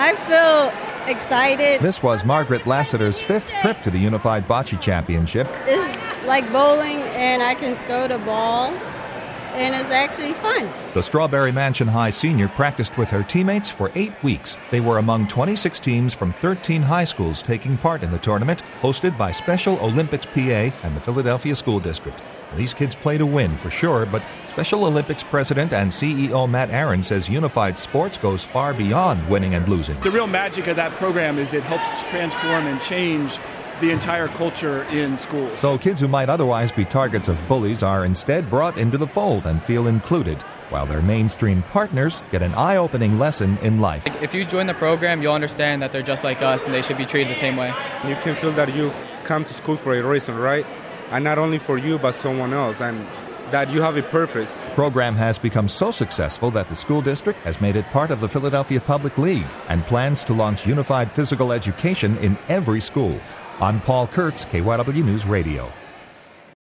I feel excited. This was Margaret Lassiter's 5th trip to the Unified Bocce Championship. It's like bowling, and I can throw the ball, and it's actually fun. The Strawberry Mansion High senior practiced with her teammates for 8 weeks. They were among 26 teams from 13 high schools taking part in the tournament, hosted by Special Olympics PA and the Philadelphia School District. These kids play to win, for sure, but Special Olympics President and CEO Matt Aaron says unified sports goes far beyond winning and losing. The real magic of that program is it helps transform and change the entire culture in schools. So kids who might otherwise be targets of bullies are instead brought into the fold and feel included, while their mainstream partners get an eye-opening lesson in life. If you join the program, you'll understand that they're just like us and they should be treated the same way. You can feel that you come to school for a reason, right? And not only for you, but someone else, and that you have a purpose. The program has become so successful that the school district has made it part of the Philadelphia Public League and plans to launch unified physical education in every school. I'm Paul Kurtz, KYW News Radio.